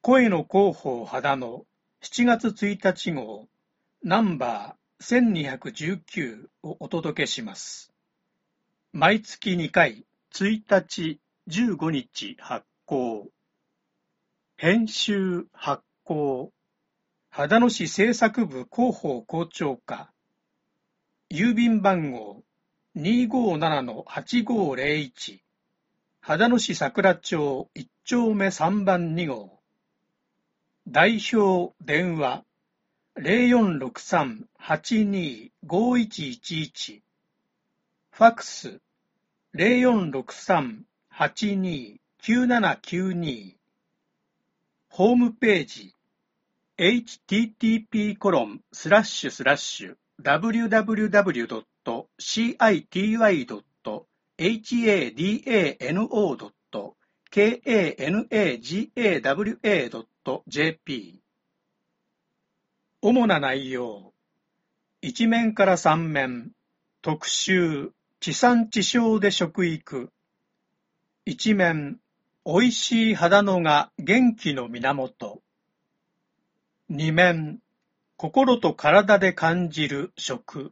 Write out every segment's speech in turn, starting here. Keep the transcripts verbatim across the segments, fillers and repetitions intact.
声の広報秦野しちがつついたち号ナンバーせんにひゃくじゅうきゅうをお届けします。毎月にかいついたちじゅうごにち発行。編集発行。秦野市政策部広報校長課。郵便番号 にーごーななのはちごーぜろいち 秦野市桜町いっちょうめさんばんに号。代表電話 ゼロよんろくさん はちにー ごいちいちいち ファックス ゼロよんろくさん はちにー きゅうななきゅうに ホームページ エイチティーティーピーコロンスラッシュスラッシュダブリューダブリューダブリュードットシーアイティーワイドットエイチエーディーエーエヌオードットケーエーエヌエージーエーダブリューエードットジェーピー。 主な内容。いちめんからさんめん特集地産地消で食育。いちめんおいしい秦野が元気の源。にめん心と体で感じる食。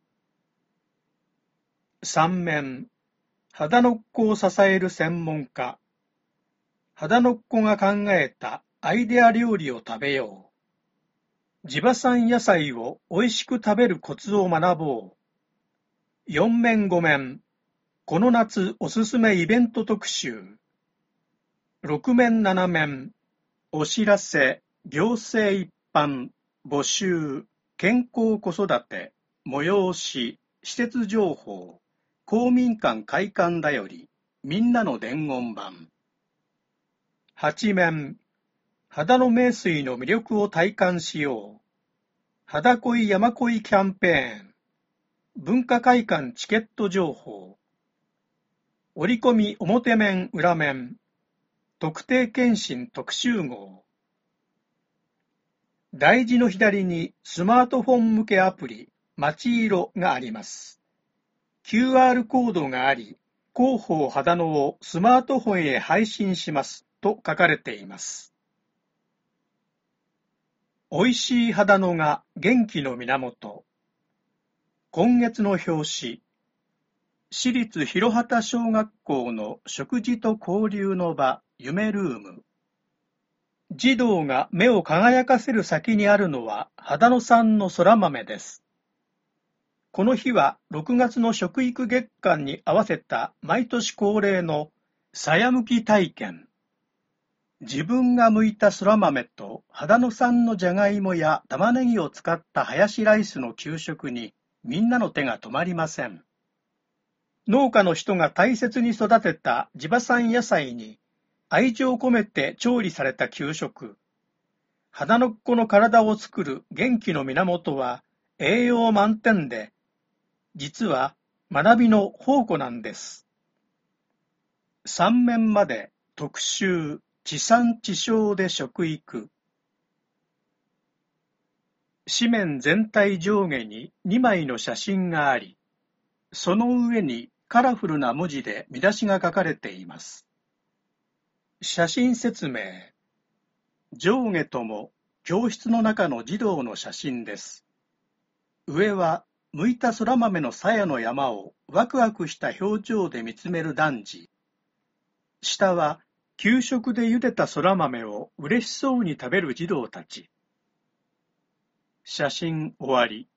さんめん秦野っ子を支える専門家。秦野っ子が考えたアイデア料理を食べよう。地場産野菜をおいしく食べるコツを学ぼう。よんめんごめんこの夏おすすめイベント特集。ろくめんななめんお知らせ、行政一般、募集、健康子育て、催し、施設情報、公民館開館だより、みんなの伝言板。はちめん秦野名水の魅力を体感しよう。秦恋山恋キャンペーン。文化会館チケット情報。折り込み表面裏面。特定健診特集号。題字の左にスマートフォン向けアプリまちいろがあります。キューアール コードがあり、広報秦野をスマートフォンへ配信しますと書かれています。おいしい秦野が元気の源。今月の表紙。市立広畑小学校の食事と交流の場夢ルーム。児童が目を輝かせる先にあるのは秦野産のそら豆です。この日はろくがつの食育月間に合わせた毎年恒例のさやむき体験。自分が剥いたそら豆と秦野産のじゃがいもや玉ねぎを使ったハヤシライスの給食にみんなの手が止まりません。農家の人が大切に育てた地場産野菜に愛情を込めて調理された給食。秦野っ子の体を作る元気の源は栄養満点で、実は学びの宝庫なんです。さんめんまで特集地産地消で食育。紙面全体上下ににまいの写真があり、その上にカラフルな文字で見出しが書かれています。写真説明。上下とも教室の中の児童の写真です。上は剥いたそら豆の鞘の山をワクワクした表情で見つめる男児。下は給食で茹でたそら豆を嬉しそうに食べる児童たち。写真終わり。